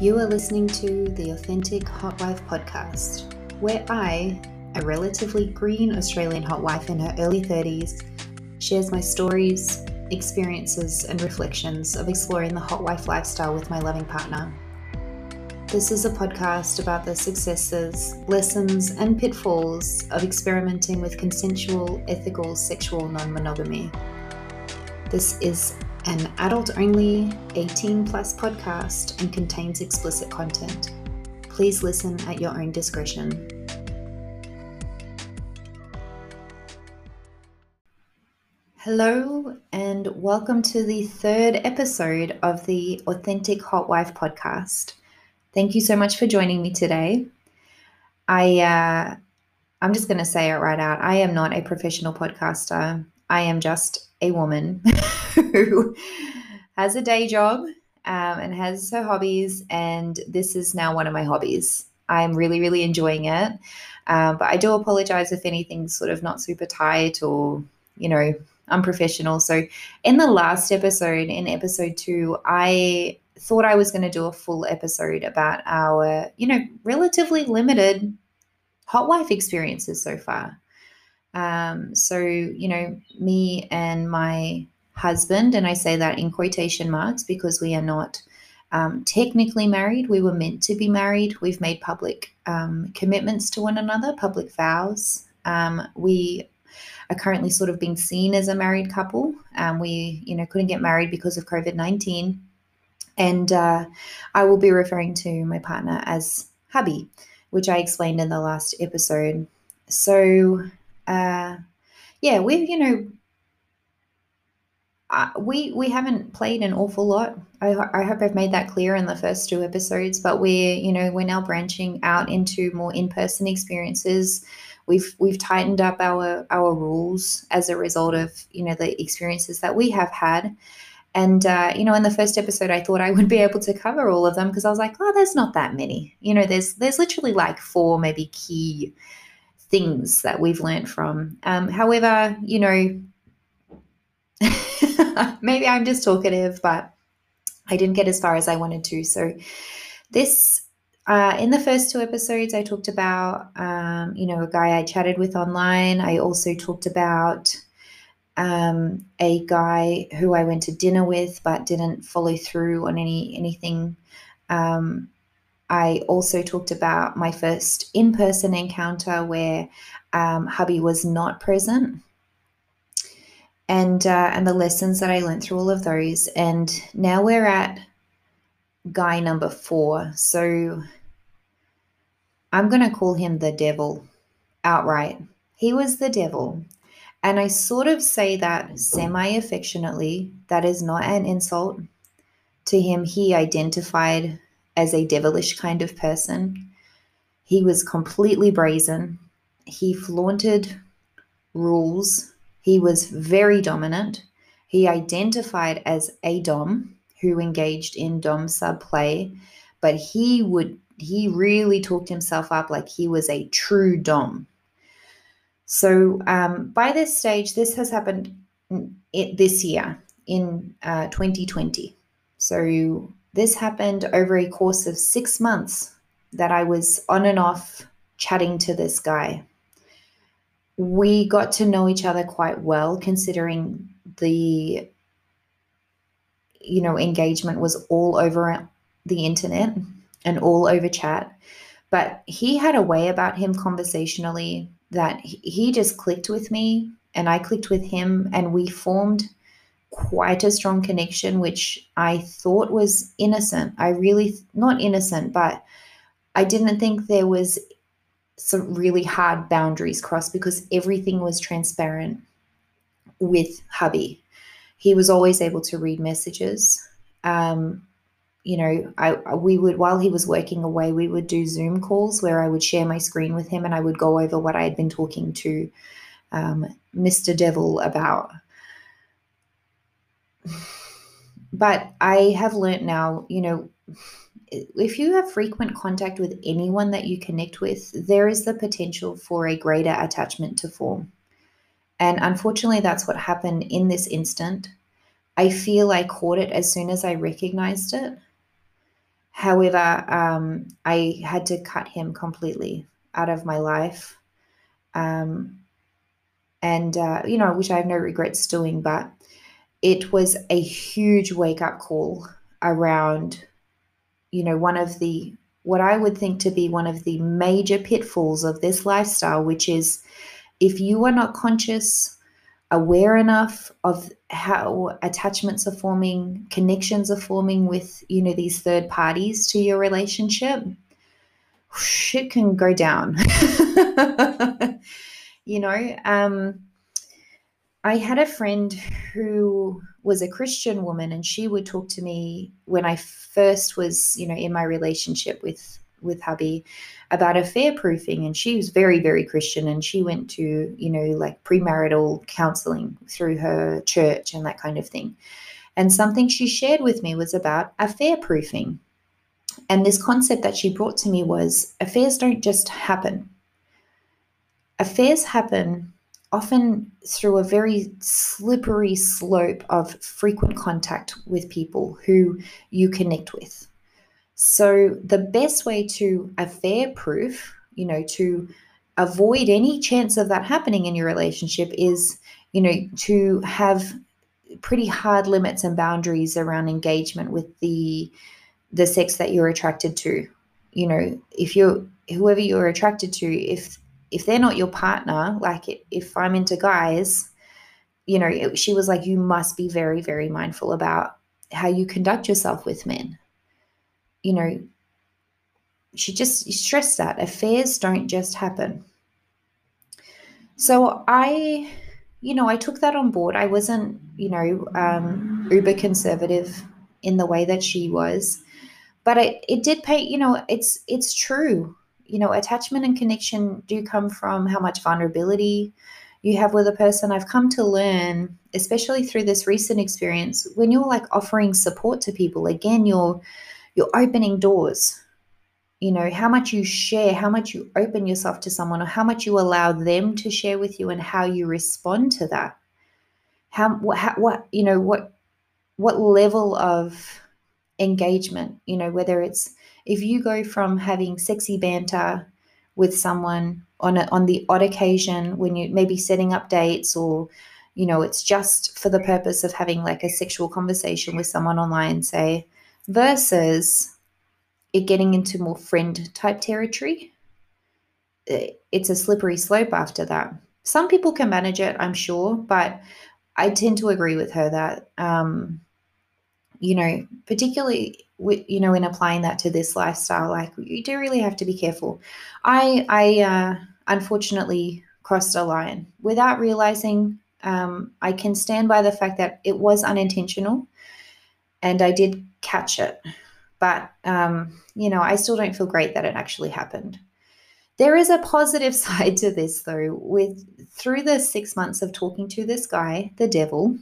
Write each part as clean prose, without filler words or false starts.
You are listening to the Authentic Hot Wife podcast, where I, a relatively green Australian hot wife in her early 30s, shares my stories, experiences, and reflections of exploring the hot wife lifestyle with my loving partner. This is a podcast about the successes, lessons, and pitfalls of experimenting with consensual, ethical, sexual non-monogamy. This is an adult-only 18-plus podcast and contains explicit content. Please listen at your own discretion. Hello, and welcome to the third episode of the Authentic Hot Wife podcast. Thank you so much for joining me today. I'm just going to say it right out. I am not a professional podcaster. I am just a woman who has a day job and has her hobbies, and this is now one of my hobbies. I'm really, really enjoying it, but I do apologize if anything's sort of not super tight or, unprofessional. So in the last episode, in episode 2, I thought I was going to do a full episode about our, relatively limited hot wife experiences so far. Me and my husband, and I say that in quotation marks because we are not technically married. We were meant to be married. We've made public commitments to one another, public vows. We are currently sort of being seen as a married couple. We couldn't get married because of COVID-19. And I will be referring to my partner as hubby, which I explained in the last episode. So we haven't played an awful lot. I hope I've made that clear in the first 2 episodes, but we're now branching out into more in-person experiences. We've tightened up our rules as a result of, the experiences that we have had. And, in the first episode, I thought I would be able to cover all of them because I was like, oh, there's not that many. There's literally like 4 maybe key things that we've learned from. However, maybe I'm just talkative, but I didn't get as far as I wanted to. So this, in the first 2 episodes, I talked about, a guy I chatted with online. I also talked about a guy who I went to dinner with but didn't follow through on anything. I also talked about my first in-person encounter where hubby was not present, and the lessons that I learned through all of those. And now we're at guy number 4. So I'm going to call him the devil outright. He was the devil. And I sort of say that semi-affectionately. That is not an insult to him. He identified as a devilish kind of person. He was completely brazen. He flaunted rules. He was very dominant. He identified as a dom who engaged in dom-sub play, but he really talked himself up like he was a true dom. So by this stage, this has happened this year in 2020. So this happened over a course of 6 months that I was on and off chatting to this guy. We got to know each other quite well, considering the, engagement was all over the internet and all over chat. But he had a way about him conversationally that he just clicked with me and I clicked with him, and we formed quite a strong connection, which I thought was innocent. Not innocent, but I didn't think there was some really hard boundaries crossed because everything was transparent with hubby. He was always able to read messages. We would, while he was working away, we would do Zoom calls where I would share my screen with him and I would go over what I had been talking to Mr. Devil about. But I have learned now, if you have frequent contact with anyone that you connect with, there is the potential for a greater attachment to form. And unfortunately, that's what happened in this instant. I feel I caught it as soon as I recognized it. However, I had to cut him completely out of my life. And which I have no regrets doing, but it was a huge wake up call around, one of the, what I would think to be one of the major pitfalls of this lifestyle, which is if you are not conscious, aware enough of how attachments are forming, connections are forming with, these third parties to your relationship, shit can go down. you know, um, I had a friend who was a Christian woman, and she would talk to me when I first was, in my relationship with hubby, about affair proofing. And she was very, very Christian, and she went to, like premarital counseling through her church and that kind of thing. And something she shared with me was about affair proofing. And this concept that she brought to me was affairs don't just happen. Affairs happen often through a very slippery slope of frequent contact with people who you connect with. So the best way to affair proof, to avoid any chance of that happening in your relationship is, to have pretty hard limits and boundaries around engagement with the sex that you're attracted to. If you're whoever you're attracted to, if they're not your partner, like if I'm into guys, she was like, you must be very, very mindful about how you conduct yourself with men. She just stressed that affairs don't just happen. So I took that on board. I wasn't, uber conservative in the way that she was, but it did pay, it's true. Attachment and connection do come from how much vulnerability you have with a person. I've come to learn, especially through this recent experience, when you're like offering support to people, again, you're opening doors. How much you share, how much you open yourself to someone, or how much you allow them to share with you, and how you respond to that. What level of engagement, whether it's, if you go from having sexy banter with someone on the odd occasion when you maybe setting up dates, or it's just for the purpose of having like a sexual conversation with someone online, say, versus it getting into more friend type territory, it's a slippery slope after that. Some people can manage it, I'm sure, but I tend to agree with her that particularly in applying that to this lifestyle, like you do really have to be careful. I unfortunately crossed a line without realizing. I can stand by the fact that it was unintentional, and I did catch it. But, I still don't feel great that it actually happened. There is a positive side to this, though. Through the 6 months of talking to this guy, the devil,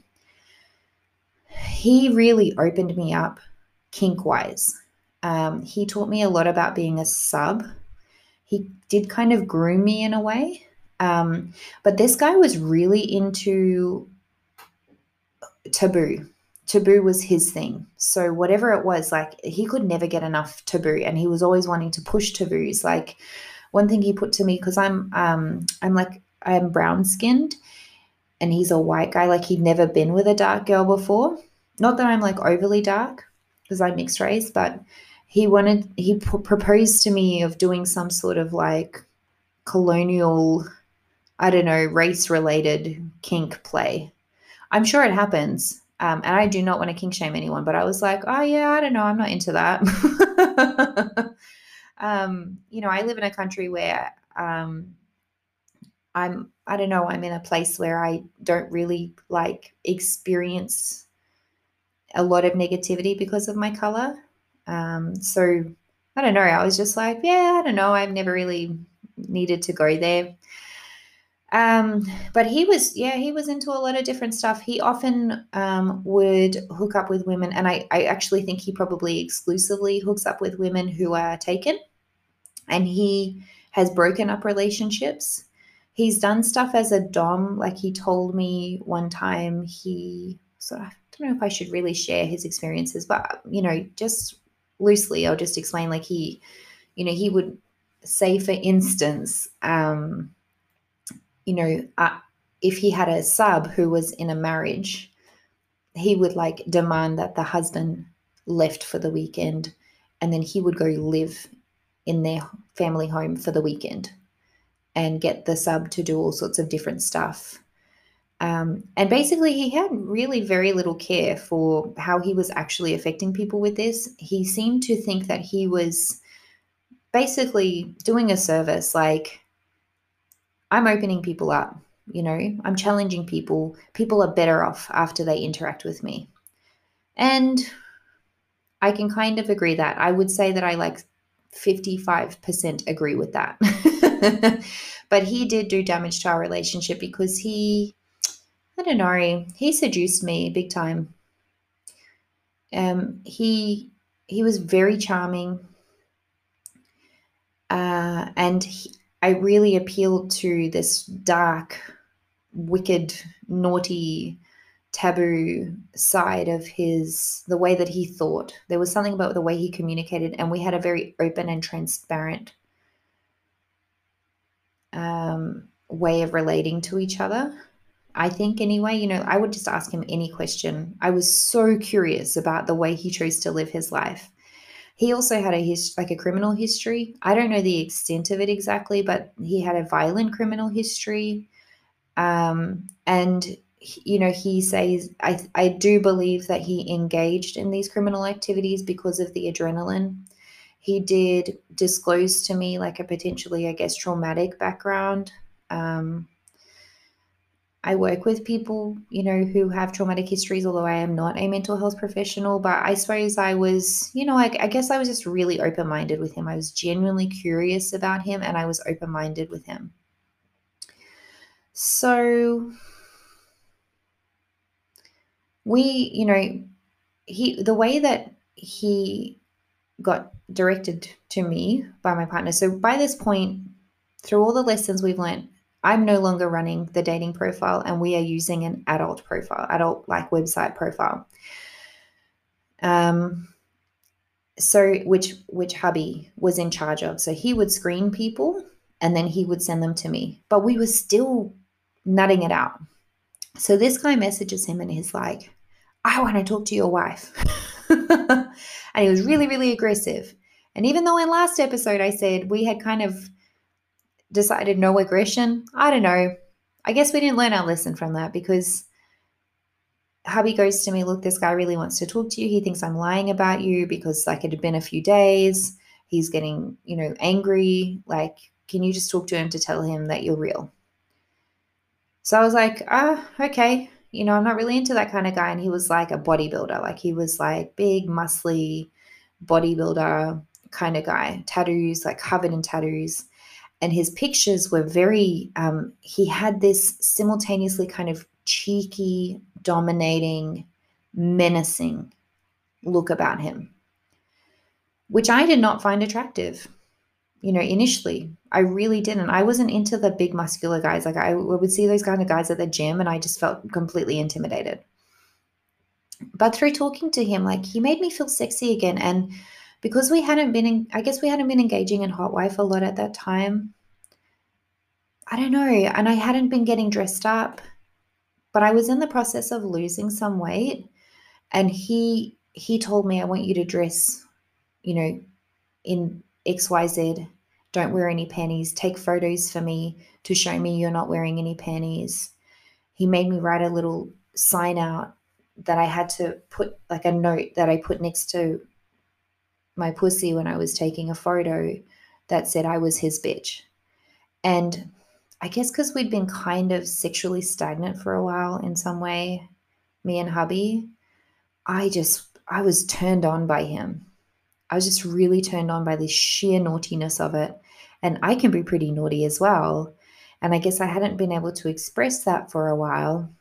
he really opened me up kink-wise. He taught me a lot about being a sub. He did kind of groom me in a way. But this guy was really into taboo. Taboo was his thing. So whatever it was, like he could never get enough taboo, and he was always wanting to push taboos. Like one thing he put to me, because I'm brown skinned, and he's a white guy, like he'd never been with a dark girl before. Not that I'm like overly dark, because I'm mixed race, but he proposed to me of doing some sort of like colonial, I don't know, race related kink play. I'm sure it happens. And I do not want to kink shame anyone, but I was like, oh yeah, I don't know. I'm not into that. I live in a country where I don't know, I'm in a place where I don't really like experience a lot of negativity because of my color. So I don't know. I was just like, yeah, I don't know. I've never really needed to go there. But he was into a lot of different stuff. He often would hook up with women, and I actually think he probably exclusively hooks up with women who are taken, and he has broken up relationships. He's done stuff as a dom. Like he told me one time, I don't know if I should really share his experiences, but just loosely, I'll just explain, like he would say, for instance, you know, if he had a sub who was in a marriage, he would like demand that the husband left for the weekend, and then he would go live in their family home for the weekend and get the sub to do all sorts of different stuff. And basically, he had really very little care for how he was actually affecting people with this. He seemed to think that he was basically doing a service, like, I'm opening people up, I'm challenging people. People are better off after they interact with me. And I can kind of agree that. I would say that I like 55% agree with that. But he did do damage to our relationship because I don't know, he seduced me big time. He was very charming, and I really appealed to this dark, wicked, naughty, taboo side of the way that he thought. There was something about the way he communicated, and we had a very open and transparent way of relating to each other. I think anyway, I would just ask him any question. I was so curious about the way he chose to live his life. He also had a criminal history. I don't know the extent of it exactly, but he had a violent criminal history. And he says, I do believe that he engaged in these criminal activities because of the adrenaline. He did disclose to me like a potentially, I guess, traumatic background. I work with people, who have traumatic histories, although I am not a mental health professional. But I suppose I was, I guess I was just really open-minded with him. I was genuinely curious about him, and I was open-minded with him. So the way that he got directed to me by my partner. So by this point, through all the lessons we've learned, I'm no longer running the dating profile, and we are using an adult profile, like website profile. So which hubby was in charge of. So he would screen people and then he would send them to me, but we were still nutting it out. So this guy messages him and he's like, I want to talk to your wife. And he was really, really aggressive. And even though in last episode I said we had kind of decided no aggression, I don't know. I guess we didn't learn our lesson from that, because hubby goes to me, look, this guy really wants to talk to you. He thinks I'm lying about you because like it had been a few days. He's getting, angry. Like, can you just talk to him to tell him that you're real? So I was like, okay. I'm not really into that kind of guy. And he was like a bodybuilder. Like he was like big, muscly bodybuilder kind of guy, tattoos, like covered in tattoos. And his pictures were very, he had this simultaneously kind of cheeky, dominating, menacing look about him, which I did not find attractive. Initially, I really didn't. I wasn't into the big muscular guys. Like I would see those kind of guys at the gym and I just felt completely intimidated. But through talking to him, like he made me feel sexy again. And because we hadn't been engaging in Hot Wife a lot at that time, I don't know. And I hadn't been getting dressed up, but I was in the process of losing some weight. And he told me, I want you to dress, in XYZ. Don't wear any panties. Take photos for me to show me you're not wearing any panties. He made me write a little sign out that I had to put, like a note that I put next to my pussy when I was taking a photo, that said I was his bitch. And I guess because we'd been kind of sexually stagnant for a while in some way, me and hubby, I was turned on by him. I was just really turned on by the sheer naughtiness of it. And I can be pretty naughty as well. And I guess I hadn't been able to express that for a while.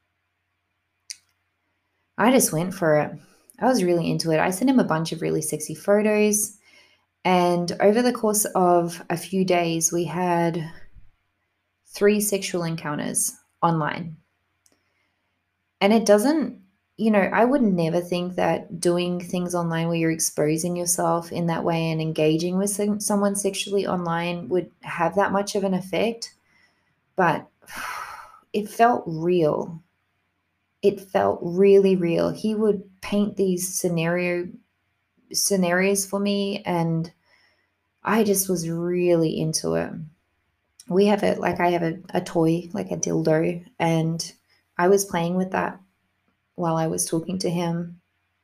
I just went for it. I was really into it. I sent him a bunch of really sexy photos. And over the course of a few days, we had 3 sexual encounters online. And it doesn't I would never think that doing things online where you're exposing yourself in that way and engaging with someone sexually online would have that much of an effect. But it felt real. It felt really real. He would paint these scenarios for me, and I just was really into it. We have it, like I have a toy, like a dildo, and I was playing with that while I was talking to him.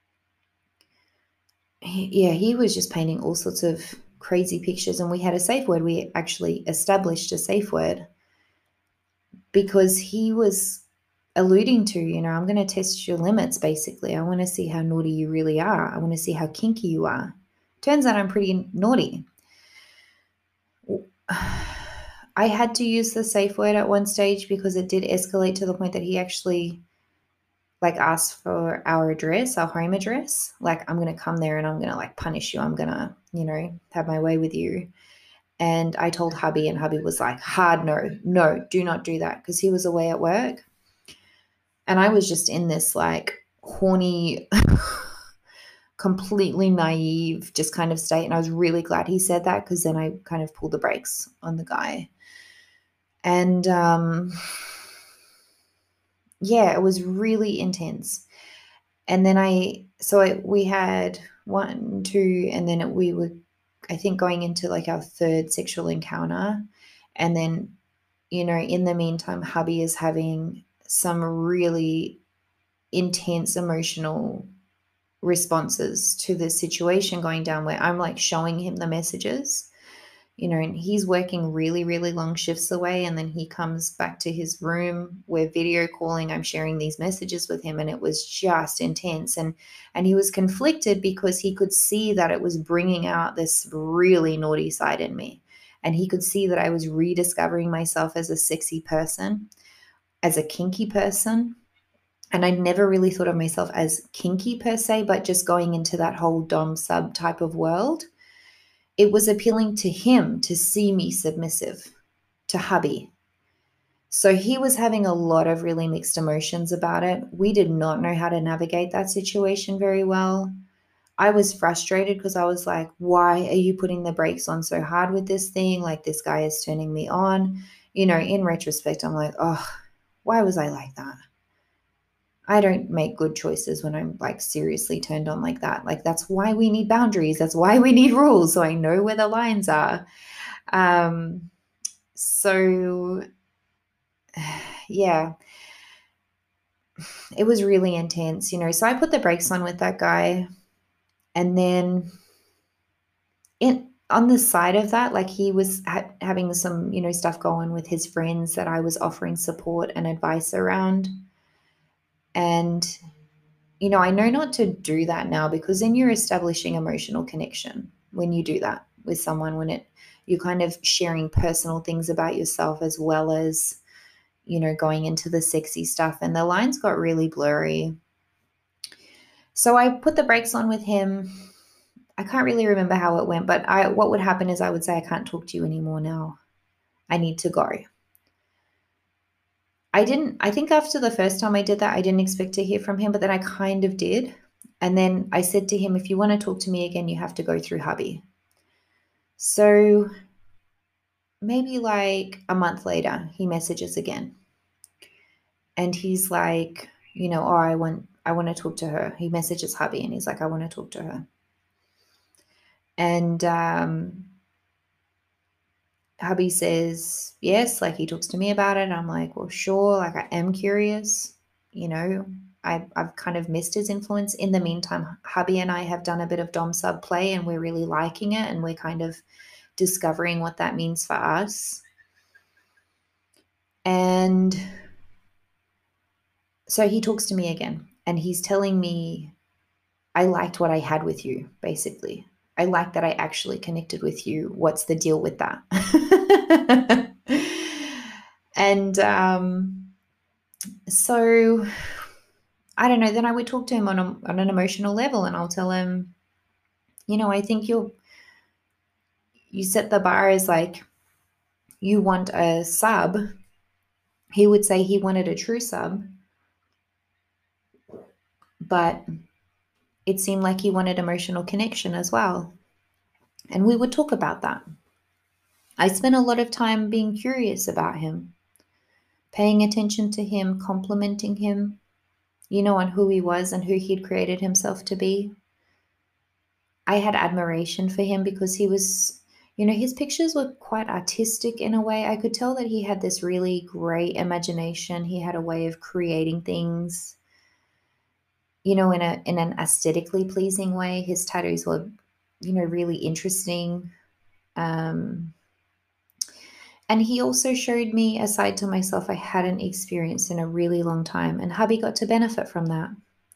He was just painting all sorts of crazy pictures, and we had a safe word. We actually established a safe word because he was alluding to, I'm going to test your limits, basically. I want to see how naughty you really are. I want to see how kinky you are. Turns out I'm pretty naughty. I had to use the safe word at one stage because it did escalate to the point that he actually asked for our address, our home address. Like, I'm going to come there and I'm going to punish you. I'm going to, have my way with you. And I told hubby, and hubby was like, hard no, do not do that, because he was away at work. And I was just in this horny, completely naive, just kind of state. And I was really glad he said that, because then I kind of pulled the brakes on the guy. And it was really intense. And then we had 1, 2, and then we were, I think, going into our third sexual encounter. And then, in the meantime, hubby is having some really intense emotional responses to the situation going down, where I'm showing him the messages, and he's working really, really long shifts away. And then he comes back to his room. We're video calling. I'm sharing these messages with him, and it was just intense. And he was conflicted because he could see that it was bringing out this really naughty side in me. And he could see that I was rediscovering myself as a sexy person, as a kinky person. And I never really thought of myself as kinky per se, but just going into that whole dom sub type of world. It was appealing to him to see me submissive to hubby. So he was having a lot of really mixed emotions about it. We did not know how to navigate that situation very well. I was frustrated because I was like, why are you putting the brakes on so hard with this thing? Like, this guy is turning me on. In retrospect, I'm like, oh, why was I like that? I don't make good choices when I'm seriously turned on like that. That's why we need boundaries. That's why we need rules. So I know where the lines are. So yeah, it was really intense, So I put the brakes on with that guy. And then on the side of that, he was having some, stuff going with his friends that I was offering support and advice around. And I know not to do that now, because then you're establishing emotional connection when you do that with someone, when you're kind of sharing personal things about yourself, as well as, going into the sexy stuff, and the lines got really blurry. So I put the brakes on with him. I can't really remember how it went, but what would happen is I would say, I can't talk to you anymore now. I need to go. I think after the first time I did that, I didn't expect to hear from him, but then I kind of did. And then I said to him, if you want to talk to me again, you have to go through hubby. So maybe a month later, he messages again. And he's like, oh, I want to talk to her. He messages hubby and he's like, I want to talk to her. And hubby says yes, he talks to me about it. I'm like, well, sure, I am curious. I've kind of missed his influence. In the meantime, hubby and I have done a bit of dom sub play, and we're really liking it, and we're kind of discovering what that means for us. And so he talks to me again, and he's telling me, I liked what I had with you, basically. I like that I actually connected with you. What's the deal with that? And so I don't know. Then I would talk to him on an emotional level, and I'll tell him, I think you set the bar as you want a sub. He would say he wanted a true sub. but it seemed like he wanted emotional connection as well. And we would talk about that. I spent a lot of time being curious about him, paying attention to him, complimenting him, on who he was and who he'd created himself to be. I had admiration for him because he was, his pictures were quite artistic in a way. I could tell that he had this really great imagination. He had a way of creating things, in an aesthetically pleasing way. His tattoos were, really interesting. And he also showed me a side to myself I hadn't experienced in a really long time, and hubby got to benefit from that.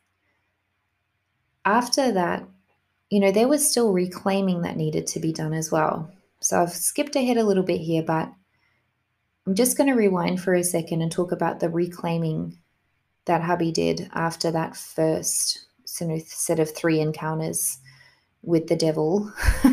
After that, there was still reclaiming that needed to be done as well. So I've skipped ahead a little bit here, but I'm just going to rewind for a second and talk about the reclaiming that hubby did after that first set of 3 encounters with the devil.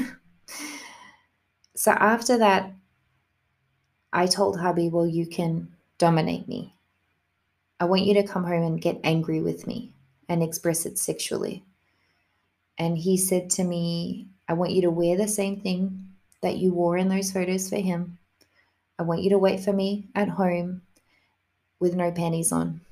So after that, I told hubby, well, you can dominate me. I want you to come home and get angry with me and express it sexually. And he said to me, I want you to wear the same thing that you wore in those photos for him. I want you to wait for me at home with no panties on.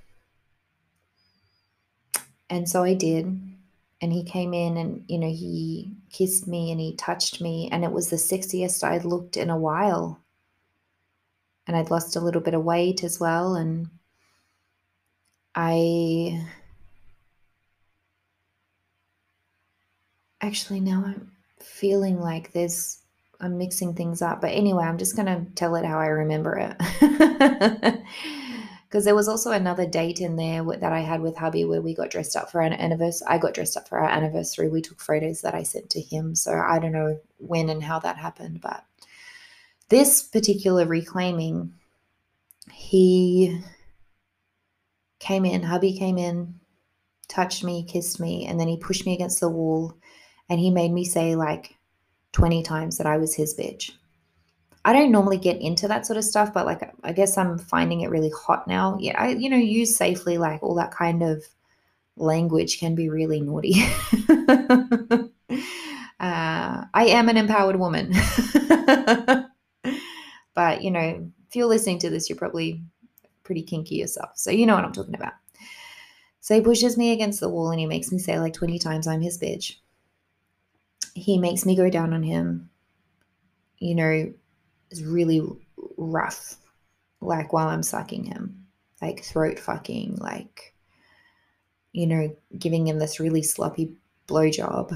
And so I did. And he came in and, he kissed me and he touched me. And it was the sexiest I'd looked in a while. And I'd lost a little bit of weight as well. And actually now I'm feeling like I'm mixing things up. But anyway, I'm just going to tell it how I remember it. Because there was also another date in there that I had with hubby where we got dressed up for an anniversary. I got dressed up for our anniversary. We took photos that I sent to him. So I don't know when and how that happened. But this particular reclaiming, hubby came in, touched me, kissed me, and then he pushed me against the wall and he made me say like 20 times that I was his bitch. I don't normally get into that sort of stuff, but like, I guess I'm finding it really hot now. Yeah, I, use safely, like all that kind of language can be really naughty. I am an empowered woman. But, if you're listening to this, you're probably pretty kinky yourself. So you know what I'm talking about. So he pushes me against the wall and he makes me say like 20 times I'm his bitch. He makes me go down on him. It's really rough, like while I'm sucking him, like throat fucking, like, giving him this really sloppy blowjob.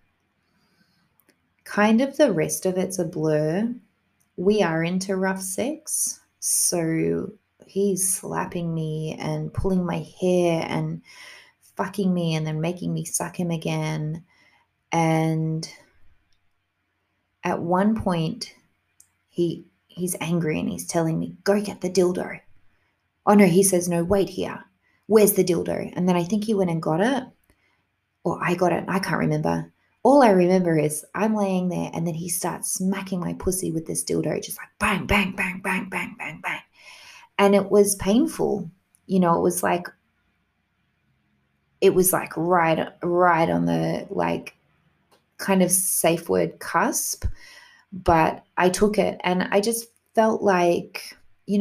Kind of the rest of it's a blur. We are into rough sex, so he's slapping me and pulling my hair and fucking me and then making me suck him again. And at one point, he's angry and he's telling me, go get the dildo. Oh no, he says, no, wait here. Where's the dildo? And then I think he went and got it. Or I got it. I can't remember. All I remember is I'm laying there and then he starts smacking my pussy with this dildo, just like bang, bang, bang, bang, bang, bang, bang. And it was painful. It was like right on the like kind of safe word cusp. But I took it and I just felt like,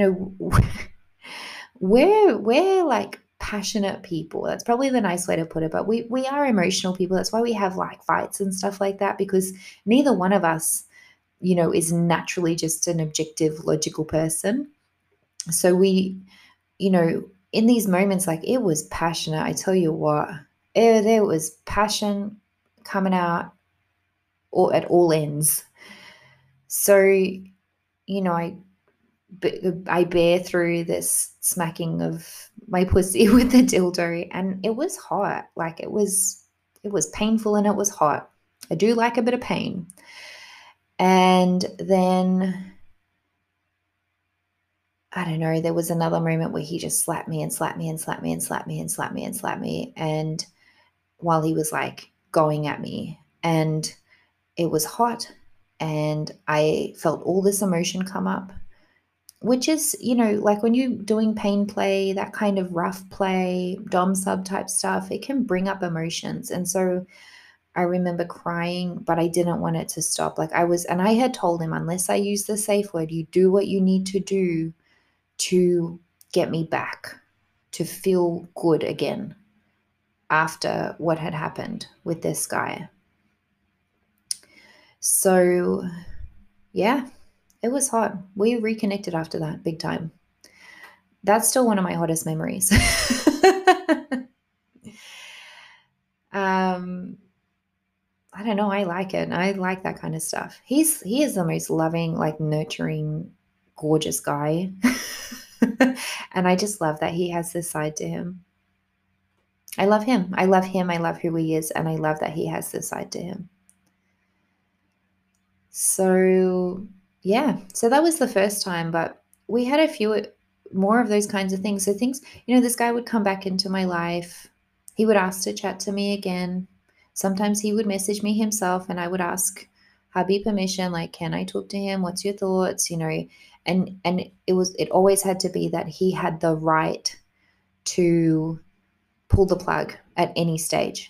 we're like passionate people. That's probably the nice way to put it. But we are emotional people. That's why we have like fights and stuff like that, because neither one of us, is naturally just an objective, logical person. So we, in these moments, like it was passionate. I tell you what, there was passion coming out at all ends. So, I bear through this smacking of my pussy with the dildo, and it was hot. Like it was painful and it was hot. I do like a bit of pain. And then, I don't know, there was another moment where he just slapped me and slapped me and slapped me and slapped me and slapped me and slapped me. And while he was like going at me, and it was hot and I felt all this emotion come up. which is, like when you're doing pain play, that kind of rough play, dom sub type stuff, it can bring up emotions. And so I remember crying, but I didn't want it to stop. And I had told him, unless I use the safe word, you do what you need to do to get me back, to feel good again after what had happened with this guy. So, yeah, it was hot. We reconnected after that big time. That's still one of my hottest memories. I don't know. I like it. I like that kind of stuff. He is the most loving, like nurturing, gorgeous guy. And I just love that he has this side to him. I love him. I love him. I love who he is. And I love that he has this side to him. So, yeah. So that was the first time, but we had a few more of those kinds of things. So things, this guy would come back into my life. He would ask to chat to me again. Sometimes he would message me himself and I would ask hubby permission, like, can I talk to him? What's your thoughts? And it always had to be that he had the right to pull the plug at any stage.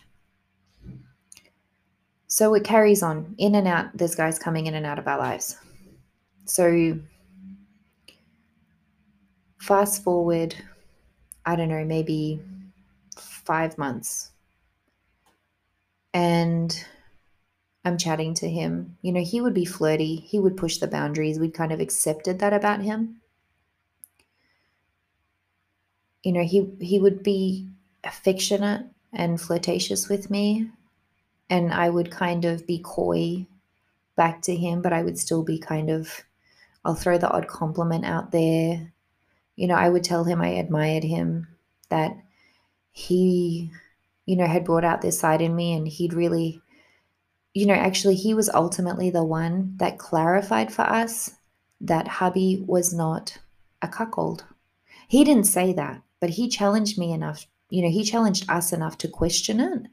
So it carries on in and out. There's guys coming in and out of our lives. So fast forward, I don't know, maybe 5 months. And I'm chatting to him. He would be flirty. He would push the boundaries. We'd kind of accepted that about him. He would be affectionate and flirtatious with me. And I would kind of be coy back to him, but I would still be I'll throw the odd compliment out there. I would tell him I admired him, that he, had brought out this side in me, and he'd really, actually, he was ultimately the one that clarified for us that hubby was not a cuckold. He didn't say that, but he challenged me enough, he challenged us enough to question it.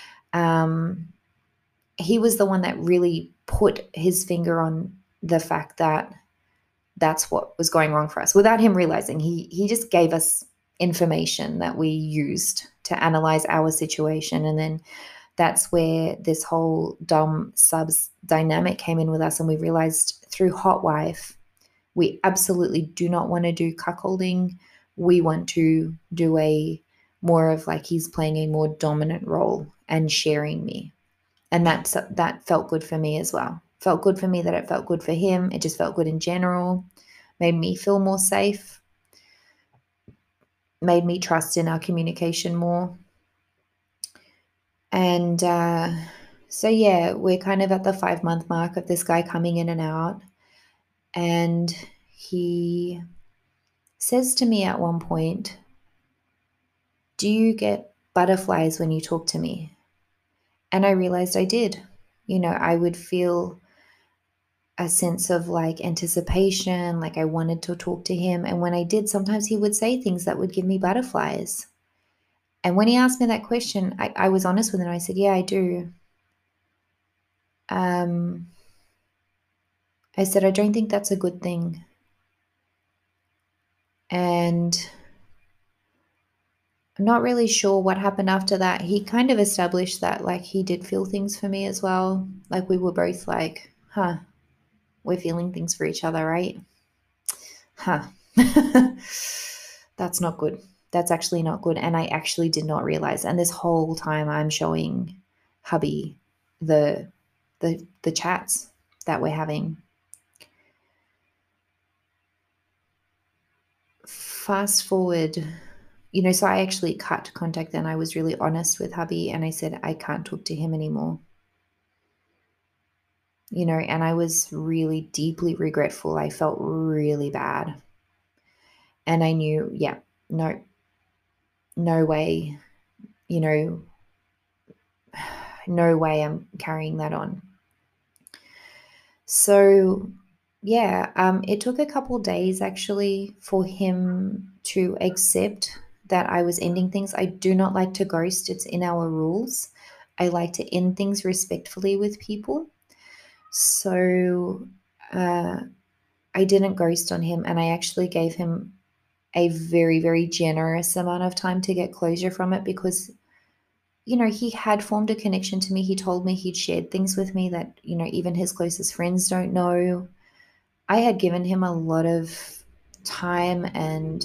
He was the one that really put his finger on the fact that that's what was going wrong for us without him realizing. He just gave us information that we used to analyze our situation. And then that's where this whole dom subs dynamic came in with us. And we realized through Hot Wife, we absolutely do not want to do cuckolding. We want to do a more of like he's playing a more dominant role and sharing me. And that felt good for me as well. Felt good for me that it felt good for him. It just felt good in general. Made me feel more safe. Made me trust in our communication more. And so, yeah, we're kind of at the 5-month mark of this guy coming in and out. And he says to me at one point, do you get butterflies when you talk to me? And I realized I did. I would feel a sense of like anticipation, like I wanted to talk to him. And when I did, sometimes he would say things that would give me butterflies. And when he asked me that question, I was honest with him. I said, yeah, I do. I said, I don't think that's a good thing. And I'm not really sure what happened after that. He kind of established that like he did feel things for me as well. Like we were both like, we're feeling things for each other, right? That's not good. That's actually not good. And I actually did not realize. And this whole time I'm showing hubby the chats that we're having. Fast forward, so I actually cut contact then. I was really honest with hubby and I said, I can't talk to him anymore. And I was really deeply regretful. I felt really bad. And I knew, yeah, no way, no way I'm carrying that on. So, yeah, it took a couple days actually for him to accept that I was ending things. I do not like to ghost. It's in our rules. I like to end things respectfully with people. So didn't ghost on him, and I actually gave him a very, very generous amount of time to get closure from it, because he had formed a connection to me. He told me he'd shared things with me that, even his closest friends don't know. I had given him a lot of time, and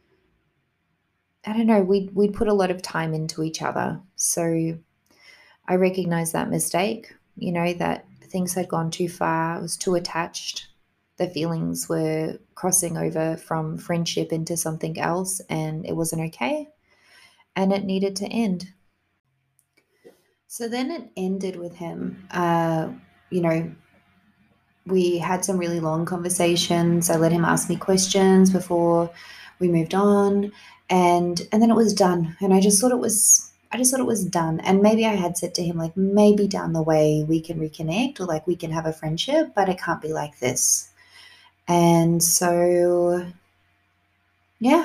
I don't know, we'd put a lot of time into each other. So I recognized that mistake, that things had gone too far. I was too attached. The feelings were crossing over from friendship into something else, and it wasn't okay. And it needed to end. So then it ended with him. You know, we had some really long conversations. I let him ask me questions before we moved on, and then it was done. And I just thought it was done. And maybe I had said to him, like, maybe down the way we can reconnect, or like we can have a friendship, but it can't be like this. And so, yeah,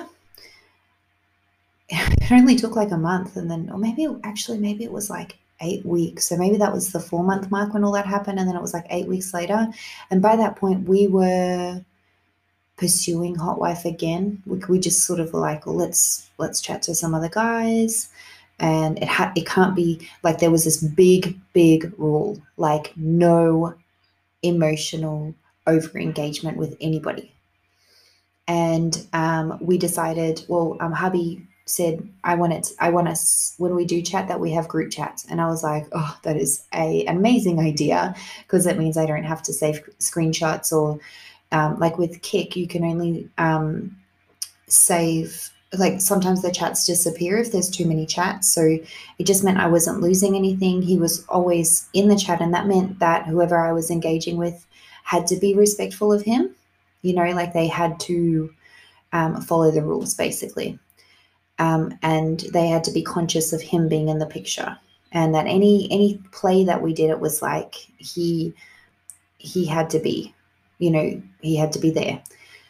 it only took like a month, and then, or maybe it was like 8 weeks. So maybe that was the 4 month mark when all that happened. And then it was like 8 weeks later. And by that point, we were pursuing Hot Wife again. We just sort of were like, well, let's chat to some other guys. And it can't be like, there was this big rule, like no emotional over engagement with anybody. And we decided, well, hubby said, I want us, when we do chat, that we have group chats. And I was like, oh, that is an amazing idea, because that means I don't have to save screenshots, or like with Kik, you can only save, like sometimes the chats disappear if there's too many chats. So it just meant I wasn't losing anything. He was always in the chat, and that meant that whoever I was engaging with had to be respectful of him. Like they had to follow the rules, basically. And they had to be conscious of him being in the picture, and that any play that we did, it was like he had to be, he had to be there.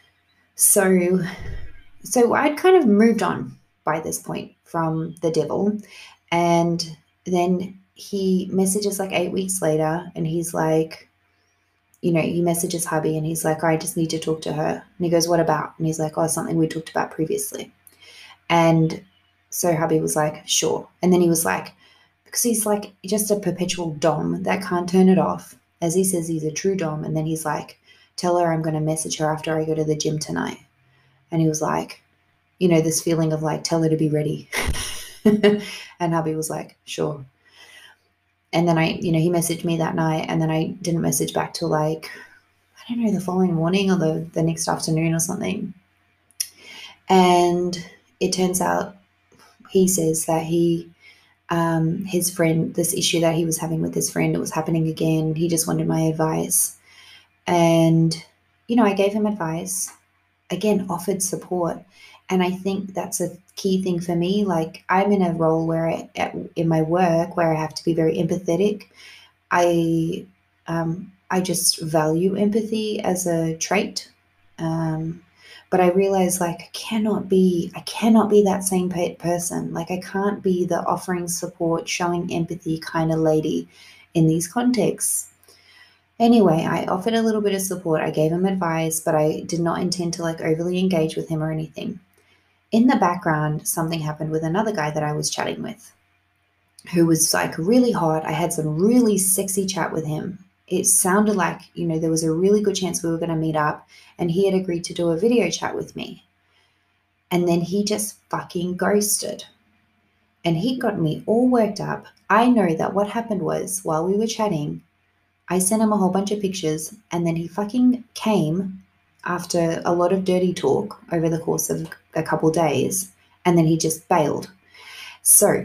So I'd kind of moved on by this point from the devil. And then he messages like 8 weeks later, and he's like, he messages hubby, and he's like, I just need to talk to her. And he goes, what about? And he's like, oh, something we talked about previously. And so hubby was like, sure. And then he was like, because he's like just a perpetual dom that can't turn it off. As he says, he's a true dom. And then he's like, tell her I'm going to message her after I go to the gym tonight. And he was like, this feeling of like, tell her to be ready. And hubby was like, sure. And then he messaged me that night, and then I didn't message back till like, I don't know, the following morning or the next afternoon or something. And it turns out, he says that his friend, this issue that he was having with his friend, it was happening again. He just wanted my advice. And, I gave him advice, again, offered support. And I think that's a key thing for me. Like, I'm in a role where in my work, where I have to be very empathetic. I just value empathy as a trait. But I realize, like, I cannot be that same person. Like, I can't be the offering support, showing empathy kind of lady in these contexts. Anyway, I offered a little bit of support. I gave him advice, but I did not intend to like overly engage with him or anything. In the background, something happened with another guy that I was chatting with, who was like really hot. I had some really sexy chat with him. It sounded like, there was a really good chance we were going to meet up, and he had agreed to do a video chat with me. And then he just fucking ghosted. And he got me all worked up. I know that what happened was, while we were chatting, I sent him a whole bunch of pictures, and then he fucking came after a lot of dirty talk over the course of a couple days, and then he just bailed. So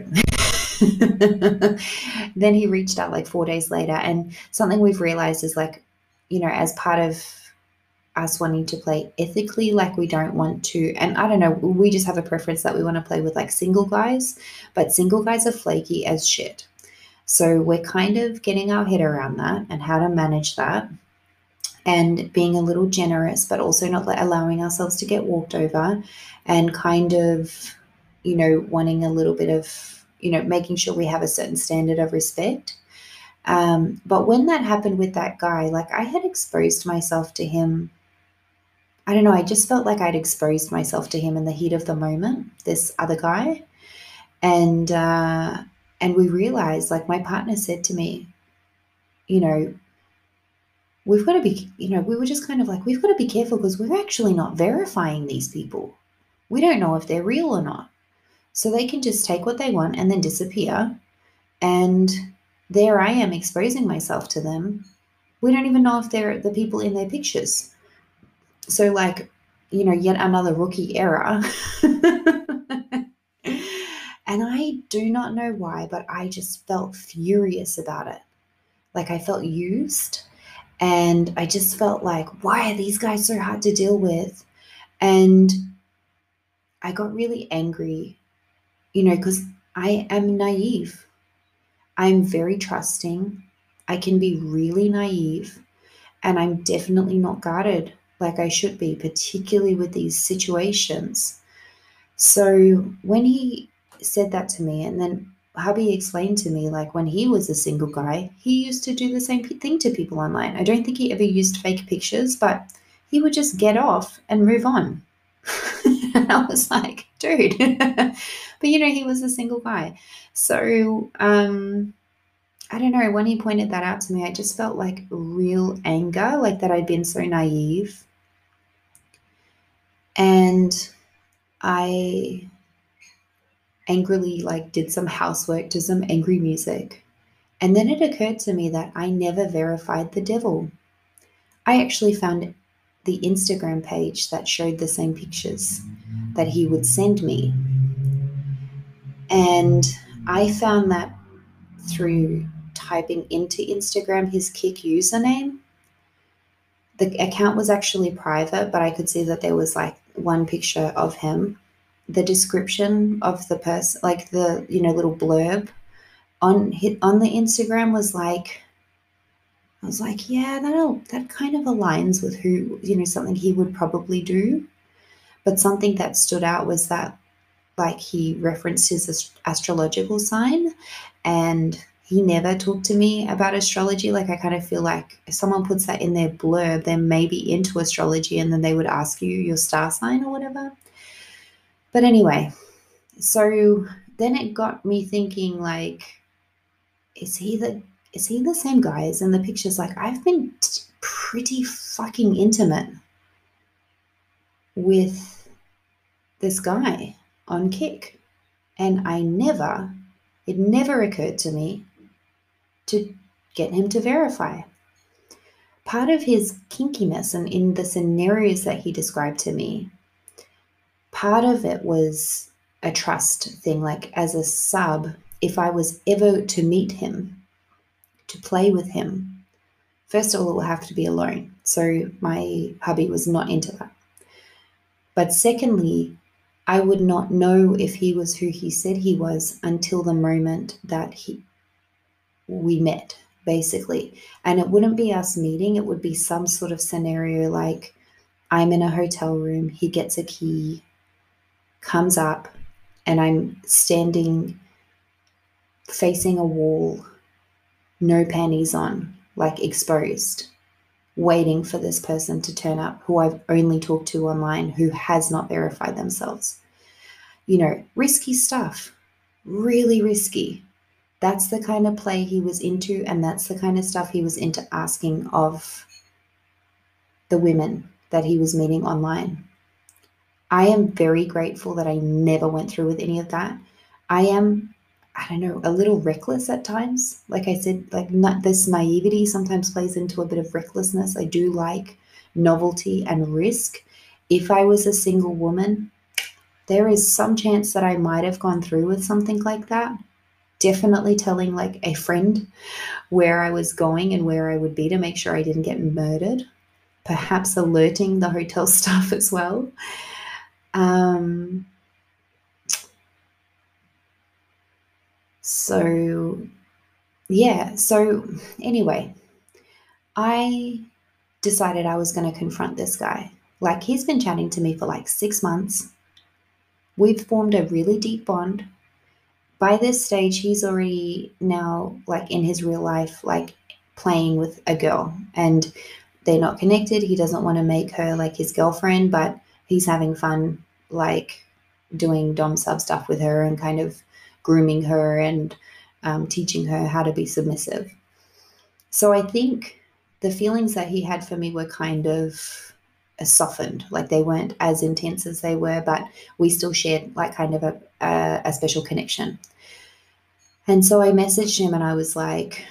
then he reached out like 4 days later, and something we've realized is, like, as part of us wanting to play ethically, like, we don't want to, and I don't know, we just have a preference that we want to play with like single guys, but single guys are flaky as shit. So we're kind of getting our head around that and how to manage that, and being a little generous, but also not allowing ourselves to get walked over, and kind of, wanting a little bit of, making sure we have a certain standard of respect. But when that happened with that guy, like, I had exposed myself to him I don't know, I just felt like I'd exposed myself to him in the heat of the moment, this other guy. And we realized, like, my partner said to me, you know, we've got to be, we were just kind of like, we've got to be careful because we're actually not verifying these people. We don't know if they're real or not. So they can just take what they want and then disappear. And there I am exposing myself to them. We don't even know if they're the people in their pictures. So, like, yet another rookie error. And I do not know why, but I just felt furious about it. Like, I felt used. And I just felt like, why are these guys so hard to deal with? And I got really angry, because I am naive. I'm very trusting. I can be really naive. And I'm definitely not guarded like I should be, particularly with these situations. So when he said that to me, and then hubby explained to me, like, when he was a single guy, he used to do the same thing to people online. I don't think he ever used fake pictures, but he would just get off and move on. And I was like, dude. But he was a single guy. So I don't know, when he pointed that out to me, I just felt like real anger, like that I'd been so naive. And I angrily, like, did some housework to some angry music. And then it occurred to me that I never verified the devil. I actually found the Instagram page that showed the same pictures that he would send me. And I found that through typing into Instagram his Kik username. The account was actually private, but I could see that there was like one picture of him. The description of the person, like the little blurb on the Instagram was like, I was like, yeah, that kind of aligns with who, something he would probably do. But something that stood out was that, like, he referenced his astrological sign, and he never talked to me about astrology. Like, I kind of feel like if someone puts that in their blurb, they may be into astrology, and then they would ask you your star sign or whatever. But anyway, so then it got me thinking, like, is he the same guy as in the pictures? Like, I've been pretty fucking intimate with this guy on Kik, and it never occurred to me to get him to verify. Part of his kinkiness, and in the scenarios that he described to me, part of it was a trust thing. Like, as a sub, if I was ever to meet him, to play with him, first of all, it will have to be alone. So my hubby was not into that. But secondly, I would not know if he was who he said he was until the moment that we met, basically. And it wouldn't be us meeting. It would be some sort of scenario like, I'm in a hotel room, he gets a key, comes up, and I'm standing facing a wall, no panties on, like exposed, waiting for this person to turn up who I've only talked to online, who has not verified themselves. Risky stuff, really risky. That's the kind of play he was into, and that's the kind of stuff he was into asking of the women that he was meeting online. I am very grateful that I never went through with any of that. I am, I don't know, a little reckless at times. Like I said, like, this naivety sometimes plays into a bit of recklessness. I do like novelty and risk. If I was a single woman, there is some chance that I might have gone through with something like that. Definitely telling, like, a friend where I was going and where I would be to make sure I didn't get murdered. Perhaps alerting the hotel staff as well. So anyway, I decided I was going to confront this guy. Like, he's been chatting to me for like 6 months. We've formed a really deep bond. By this stage, he's already now, like, in his real life, like, playing with a girl. And they're not connected. He doesn't want to make her like his girlfriend, but he's having fun, like doing dom sub stuff with her and kind of grooming her and teaching her how to be submissive. So I think the feelings that he had for me were kind of softened, like they weren't as intense as they were, but we still shared like kind of a special connection. And so I messaged him and I was like,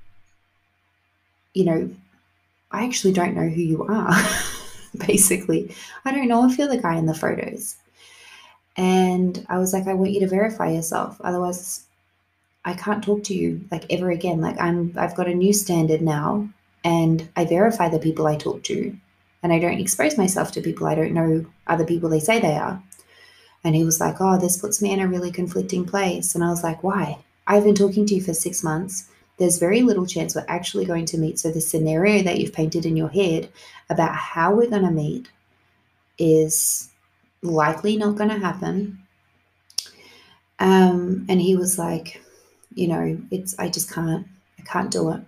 you know, I actually don't know who you are. Basically, I don't know if you're the guy in the photos. And I was like, I want you to verify yourself. Otherwise, I can't talk to you like ever again. Like I've got a new standard now, and I verify the people I talk to, and I don't expose myself to people I don't know are the people they say they are. And he was like, oh, this puts me in a really conflicting place. And I was like, why? I've been talking to you for 6 months. There's very little chance we're actually going to meet. So the scenario that you've painted in your head about how we're going to meet is likely not going to happen. And he was like, you know, I can't do it.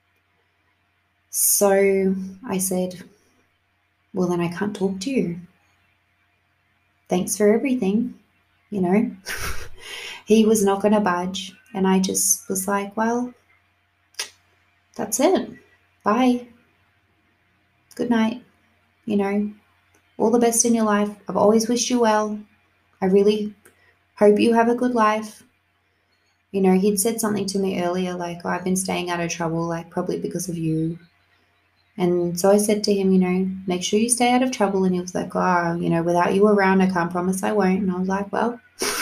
So I said, well, then I can't talk to you. Thanks for everything, you know. He was not going to budge. And I just was like, well, that's it. Bye. Good night. You know, all the best in your life. I've always wished you well. I really hope you have a good life. You know, he'd said something to me earlier, like, oh, I've been staying out of trouble, like probably because of you. And so I said to him, you know, make sure you stay out of trouble. And he was like, oh, you know, without you around, I can't promise I won't. And I was like, well,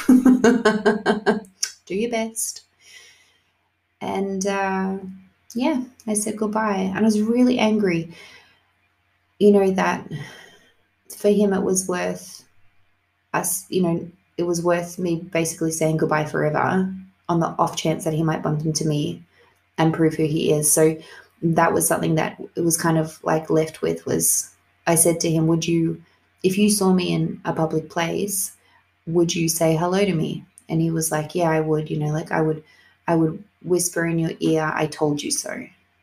do your best. And yeah, I said goodbye. And I was really angry, you know, that for him it was worth us, you know, it was worth me basically saying goodbye forever on the off chance that he might bump into me and prove who he is. So that was something that it was kind of like left with was I said to him, would you, if you saw me in a public place, would you say hello to me? And he was like, yeah, I would, you know, like I would whisper in your ear, I told you so.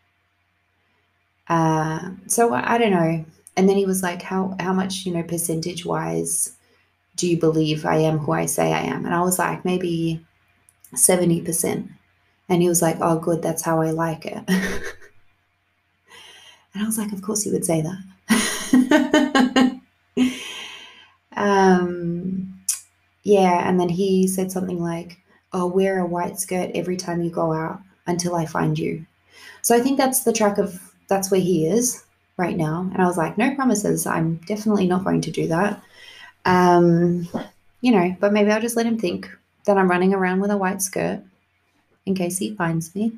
So I don't know. And then he was like, how much, you know, percentage wise do you believe I am who I say I am? And I was like, maybe 70%. And he was like, oh, good, that's how I like it. And I was like, of course he would say that. Yeah, and then he said something like, oh, wear a white skirt every time you go out until I find you. So I think that's that's where he is right now. And I was like, no promises. I'm definitely not going to do that. You know, but maybe I'll just let him think that I'm running around with a white skirt in case he finds me.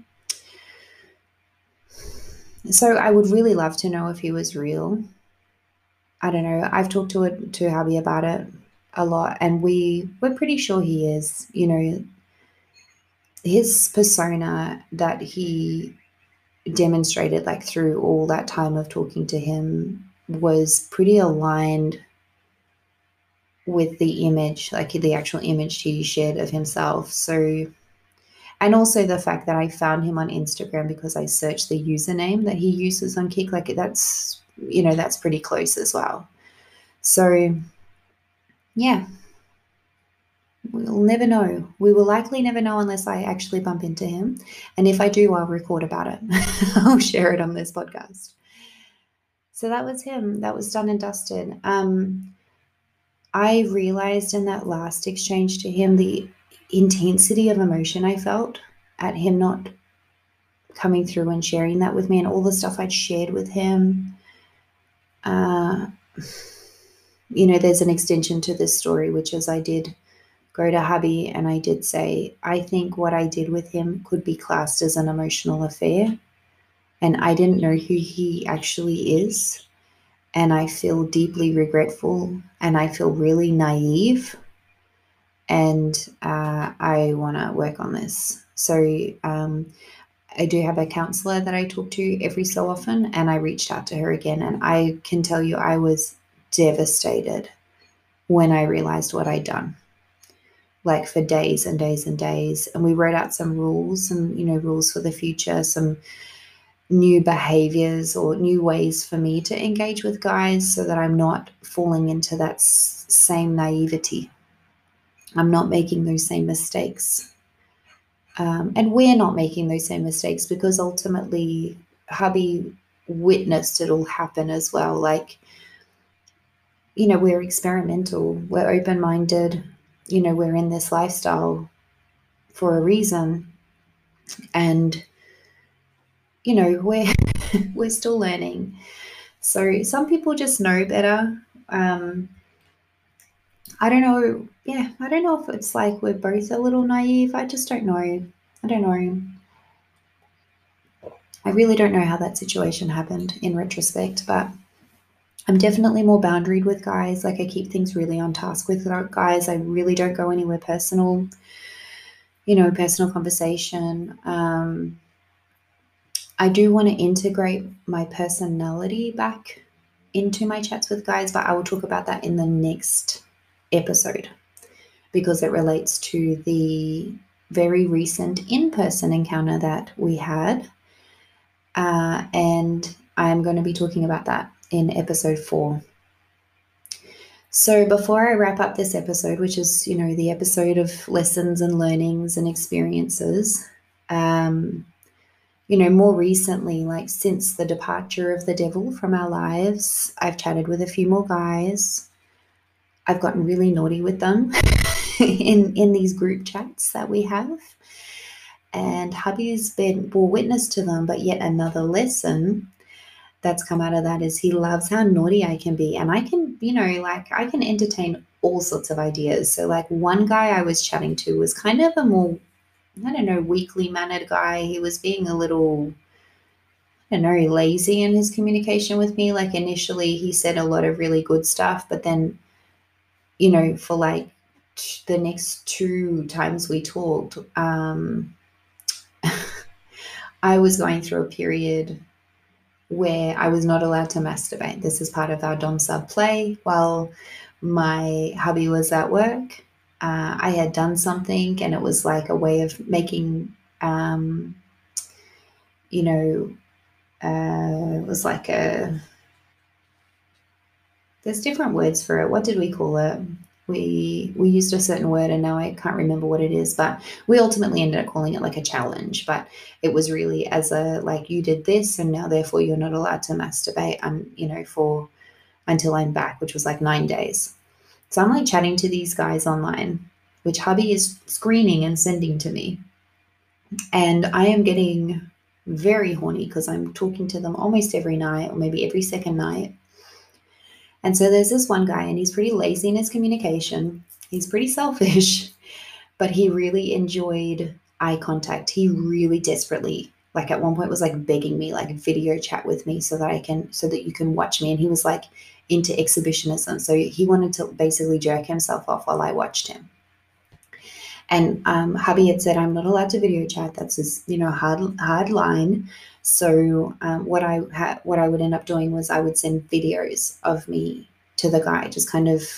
So I would really love to know if he was real. I don't know. I've talked to hubby about it a lot, and we're pretty sure he is. You know, his persona that he demonstrated like through all that time of talking to him was pretty aligned with the image, like the actual image he shared of himself. So, and also the fact that I found him on Instagram because I searched the username that he uses on Kik, like that's, you know, that's pretty close as well. So yeah, we'll never know. We will likely never know unless I actually bump into him. And if I do, I'll record about it. I'll share it on this podcast. So that was him. That was done and dusted. I realized in that last exchange to him the intensity of emotion I felt at him not coming through and sharing that with me, and all the stuff I'd shared with him. You know, there's an extension to this story, which is I did go to hubby and I did say, I think what I did with him could be classed as an emotional affair. And I didn't know who he actually is. And I feel deeply regretful and I feel really naive. And I want to work on this. So I do have a counselor that I talk to every so often, and I reached out to her again. And I can tell you I was devastated when I realized what I'd done, like for days and days and days. And we wrote out some rules and, you know, rules for the future, some new behaviors or new ways for me to engage with guys so that I'm not falling into that same naivety. I'm not making those same mistakes. And we're not making those same mistakes because ultimately hubby witnessed it all happen as well. Like, we're experimental, we're open-minded, we're in this lifestyle for a reason. And, we're we're still learning. So some people just know better. I don't know. Yeah, I don't know if it's like we're both a little naive. I just don't know. I don't know. I really don't know how that situation happened in retrospect, but I'm definitely more boundaried with guys. Like I keep things really on task with guys. I really don't go anywhere personal, personal conversation. I do want to integrate my personality back into my chats with guys, but I will talk about that in the next episode because it relates to the very recent in-person encounter that we had. And I'm going to be talking about that in episode 4. So before I wrap up this episode, which is, the episode of lessons and learnings and experiences, more recently, like since the departure of the devil from our lives, I've chatted with a few more guys. I've gotten really naughty with them in these group chats that we have. And hubby's bore witness to them, but yet another lesson that's come out of that is he loves how naughty I can be. And I can, I can entertain all sorts of ideas. So like one guy I was chatting to was kind of a more, I don't know, weakly mannered guy. He was being a little, I don't know, lazy in his communication with me. Like initially he said a lot of really good stuff, but then, for like the next 2 times we talked, I was going through a period where I was not allowed to masturbate. This is part of our dom sub play. While my hubby was at work, I had done something, and it was like a way of making, it was like there's different words for it. What did we call it? We used a certain word and now I can't remember what it is, but we ultimately ended up calling it like a challenge. But it was really as a like, you did this and now therefore you're not allowed to masturbate for until I'm back, which was like 9 days. So I'm like chatting to these guys online, which hubby is screening and sending to me. And I am getting very horny because I'm talking to them almost every night or maybe every second night. And so there's this one guy, and he's pretty lazy in his communication. He's pretty selfish, but he really enjoyed eye contact. He really desperately, like at one point was like begging me, like video chat with me so that you can watch me. And he was like into exhibitionism. So he wanted to basically jerk himself off while I watched him. And hubby had said, I'm not allowed to video chat. That's his, hard line. So what I would end up doing was I would send videos of me to the guy, just kind of,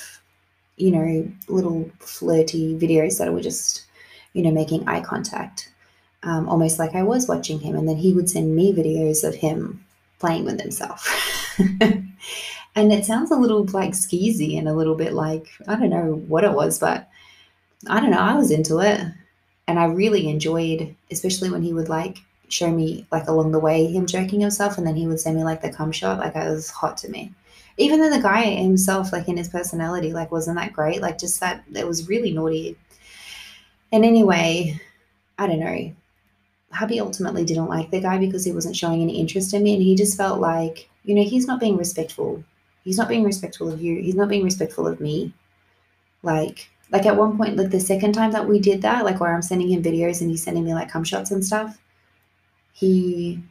little flirty videos that were just, making eye contact, almost like I was watching him. And then he would send me videos of him playing with himself. And it sounds a little like skeezy and a little bit like, I don't know what it was, but I don't know, I was into it. And I really enjoyed, especially when he would like show me like along the way him jerking himself, and then he would send me like the cum shot. Like it was hot to me. Even though the guy himself, like in his personality, like wasn't that great. Like just that it was really naughty. And anyway, I don't know. Hubby ultimately didn't like the guy because he wasn't showing any interest in me, and he just felt like, he's not being respectful. He's not being respectful of you. He's not being respectful of me. Like at one point, like the second time that we did that, like where I'm sending him videos and he's sending me like cum shots and stuff, he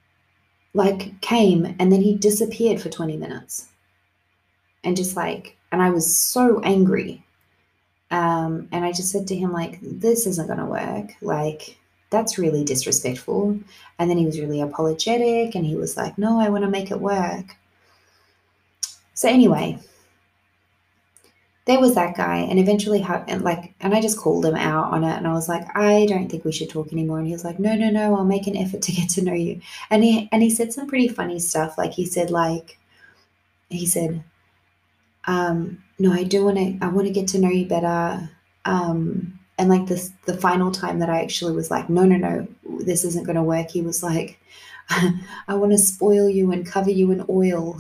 like came and then he disappeared for 20 minutes. And just like, and I was so angry. And I just said to him, like, this isn't going to work. Like, that's really disrespectful. And then he was really apologetic and he was like, no, I want to make it work. So anyway, there was that guy, and eventually, and I just called him out on it, and I was like, I don't think we should talk anymore. And he was like, no, no, no, I'll make an effort to get to know you. And he said some pretty funny stuff. Like he said, no, I want to get to know you better. And like the final time that I actually was like, no, no, no, this isn't going to work. He was like, I want to spoil you and cover you in oil.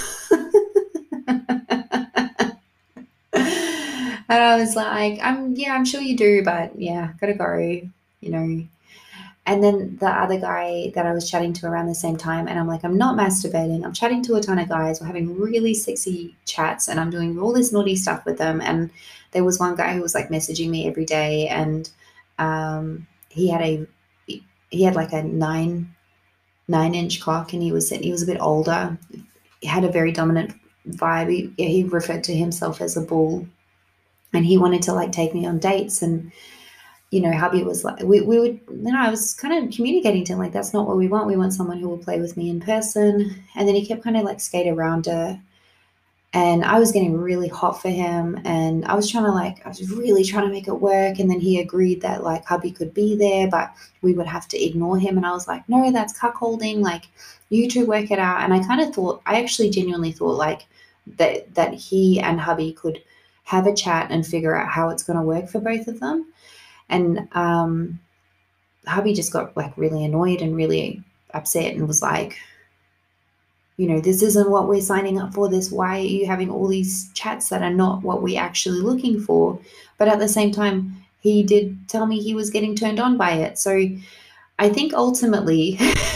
And I was like, I'm sure you do, but yeah, gotta go, you know. And then the other guy that I was chatting to around the same time, and I'm like, I'm not masturbating. I'm chatting to a ton of guys. We're having really sexy chats, and I'm doing all this naughty stuff with them. And there was one guy who was like messaging me every day, and he had like a 9-inch cock, and he was a bit older. He had a very dominant vibe. He referred to himself as a bull, and he wanted to like take me on dates. And hubby was like, we would, I was kind of communicating to him like, that's not what we want. We want someone who will play with me in person. And then he kept kind of like skate around it. And I was getting really hot for him, and I was really trying to make it work. And then he agreed that like hubby could be there, but we would have to ignore him. And I was like, no, that's cuckolding. Like, you two work it out. And I actually genuinely thought like that he and hubby could have a chat and figure out how it's going to work for both of them. And hubby just got like really annoyed and really upset and was like, this isn't what we're signing up for. Why are you having all these chats that are not what we're actually looking for? But at the same time, he did tell me he was getting turned on by it. So I think ultimately,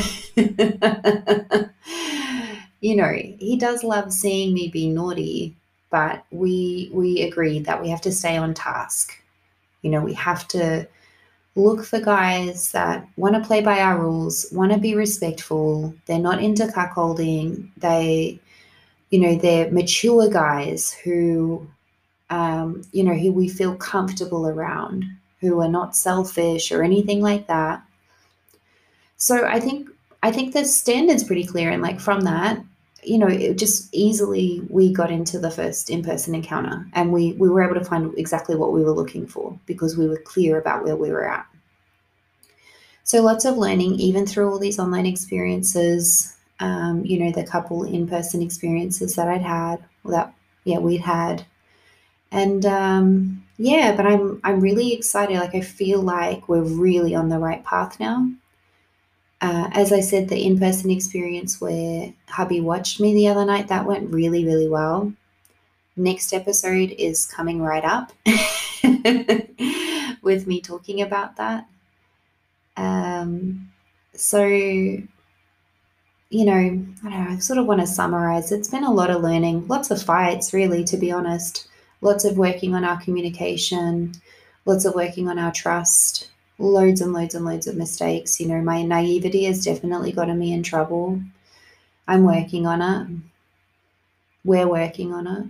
he does love seeing me be naughty, but we agreed that we have to stay on task. We have to look for guys that want to play by our rules, want to be respectful. They're not into cuckolding. They're mature guys who, who we feel comfortable around, who are not selfish or anything like that. So I think the standard's pretty clear. And like from that, it just easily, we got into the first in-person encounter, and we were able to find exactly what we were looking for because we were clear about where we were at. So lots of learning, even through all these online experiences, the couple in-person experiences that we'd had. And but I'm really excited. Like, I feel like we're really on the right path now. As I said, the in-person experience where hubby watched me the other night, that went really, really well. Next episode is coming right up with me talking about that. So, I don't know, I sort of want to summarize. It's been a lot of learning, lots of fights, really, to be honest, lots of working on our communication, lots of working on our trust, loads and loads and loads of mistakes. My naivety has definitely gotten me in trouble. I'm working on it. We're working on it.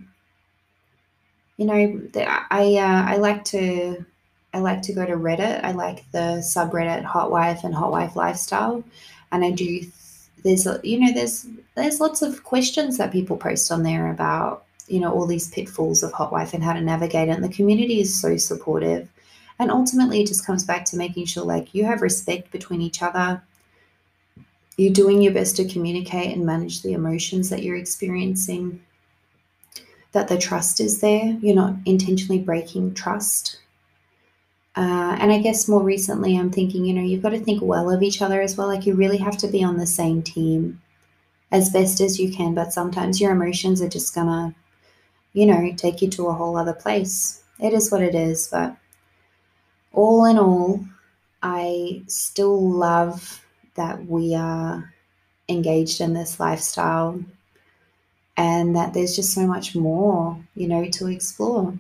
I like to go to Reddit. I like the subreddit Hot Wife and Hot Wife Lifestyle, and I do. There's lots of questions that people post on there about all these pitfalls of hot wife and how to navigate it. And the community is so supportive, and ultimately it just comes back to making sure like you have respect between each other. You're doing your best to communicate and manage the emotions that you're experiencing. That the trust is there. You're not intentionally breaking trust. And I guess more recently I'm thinking, you've got to think well of each other as well. Like, you really have to be on the same team as best as you can. But sometimes your emotions are just gonna, take you to a whole other place. It is what it is. But all in all, I still love that we are engaged in this lifestyle, and that there's just so much more, to explore.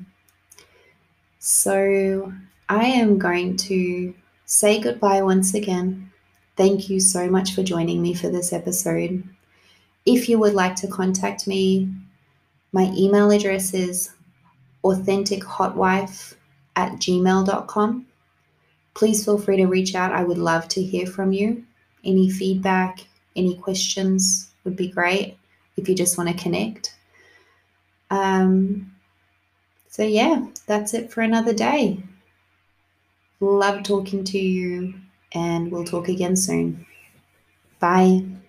So I am going to say goodbye once again. Thank you so much for joining me for this episode. If you would like to contact me, my email address is AuthenticHotWife@gmail.com. Please feel free to reach out. I would love to hear from you. Any feedback, any questions would be great if you just want to connect. So, yeah, that's it for another day. Love talking to you, and we'll talk again soon. Bye.